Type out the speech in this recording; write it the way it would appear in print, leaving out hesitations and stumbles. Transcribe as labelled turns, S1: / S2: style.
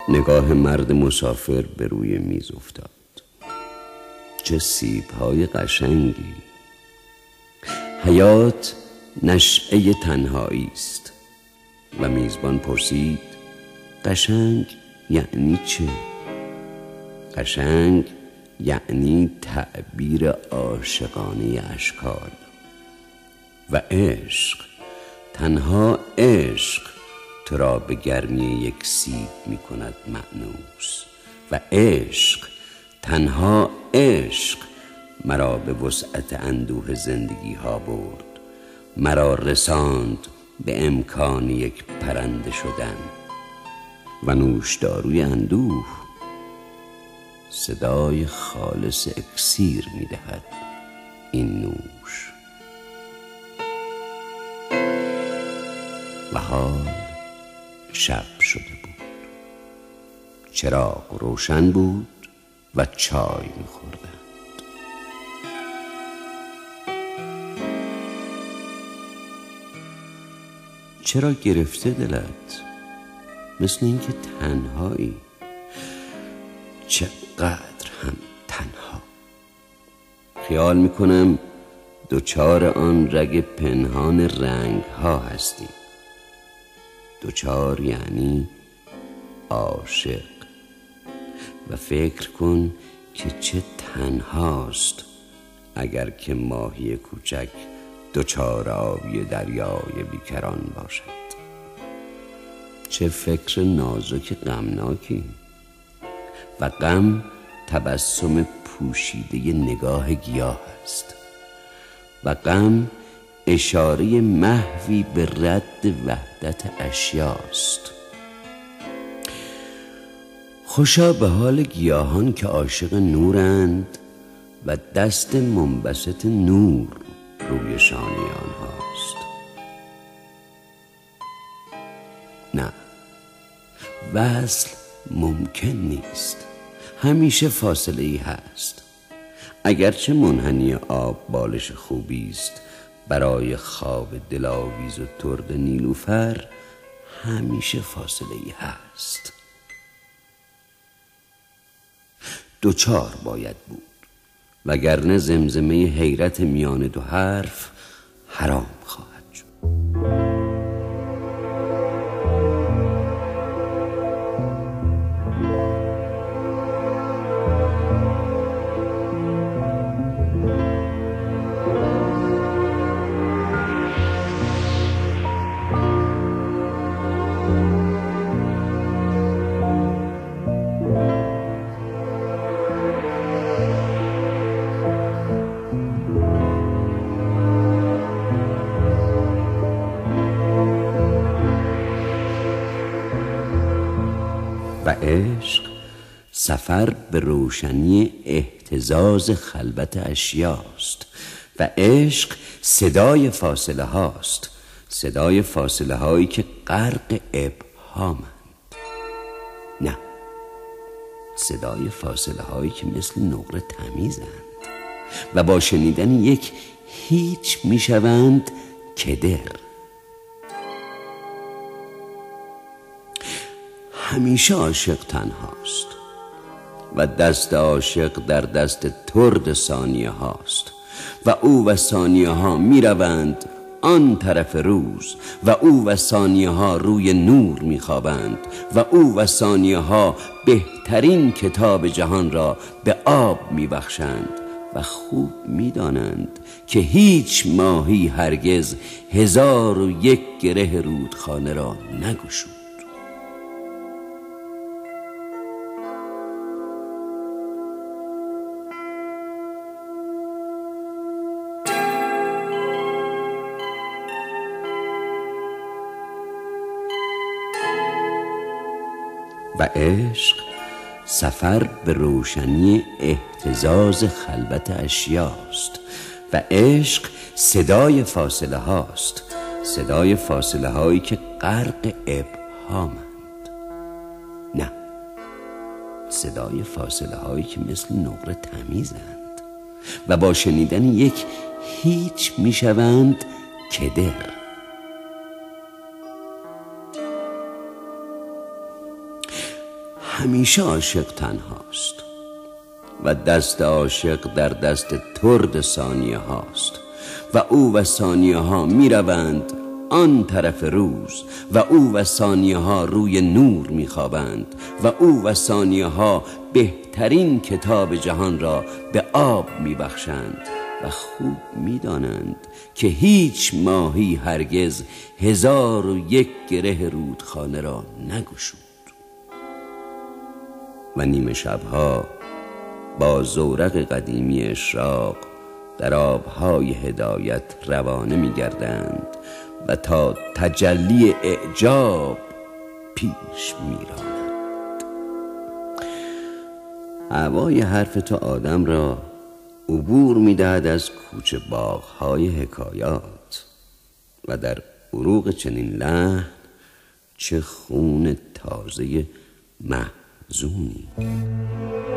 S1: نگاه مرد مسافر به روی میز افتاد. چه سیب‌های قشنگی! حیات نشأه تنهایی است. و میزبان پرسید: قشنگ یعنی چه؟ قشنگ یعنی تعبیر عاشقانه اشکال. و عشق، تنها عشق تو را به گرمی یک سیب می کند مأنوس. و عشق، تنها عشق مرا به وسعت اندوه زندگی ها برد، مرا رساند به امکان یک پرنده شدن. و نوشداروی اندوه صدای خالص اکسیر می دهد این نوش. و حال شب شده بود. چراغ روشن بود و چای می خوردند. چرا گرفته دلت؟ مثل اینکه تنهایی. چقدر هم تنها. خیال میکنم دوچار آن رگ پنهان رنگ ها هستی. دوچار یعنی عاشق. و فکر کن که چه تنهاست اگر که ماهی کوچک دوچار آبی دریای بیکران باشد. چه فکر نازک غمناکی. و غم تبسم پوشیده نگاه گیاه است. و غم اشاره محوی به رد وحدت اشیاست. خوشا به حال گیاهان که عاشق نورند و دست منبسط نور روی شانه آنهاست. نه، وصل ممکن نیست. همیشه فاصله ای هست. اگرچه منحنی آب بالش خوبی است برای خواب دلاویز و ترد نیلوفر، همیشه فاصله ای هست. دوچار باید بود، وگرنه زمزمه حیرت میان دو حرف حرام خواهد شد. و عشق سفر به روشنی اهتزاز خلوت اشیاست. و عشق صدای فاصله هاست. صدای فاصله هایی که غرق ابهامند. نه، صدای فاصله هایی که مثل نقره تمیزند و با شنیدن یک هیچ میشوند کدر. همیشه عاشق تنهاست و دست عاشق در دست ترد ثانیه هاست. و او و ثانیه ها می روند آن طرف روز و او و ثانیه ها روی نور می خوابند و او و ثانیه ها بهترین کتاب جهان را به آب می بخشند و خوب می دانند که هیچ ماهی هرگز 1001 گره رودخانه را نگشود. و عشق سفر به روشنی اهتزاز خلوت اشیاست. و عشق صدای فاصله هاست. صدای فاصله هایی که غرق ابهامند. نه، صدای فاصله هایی که مثل نقره تمیزند و با شنیدن یک هیچ میشوند کدر. همیشه عاشق تنهاست و دست عاشق در دست ترد ثانیه هاست و او و ثانیه ها می روند آن طرف روز و او و ثانیه ها روی نور می خوابند و او و ثانیه ها بهترین کتاب جهان را به آب می بخشند و خوب می دانند که هیچ ماهی هرگز 1001 گره رودخانه را نگشود و نیمه شبها با زورق قدیمی اشراق در آبهای هدایت روانه می گردند و تا تجلی اعجاب پیش می رانند. هوای حرف تو آدم را عبور می دهد از کوچه باغهای حکایات و در عروق چنین لحن چه خون تازه محزونی.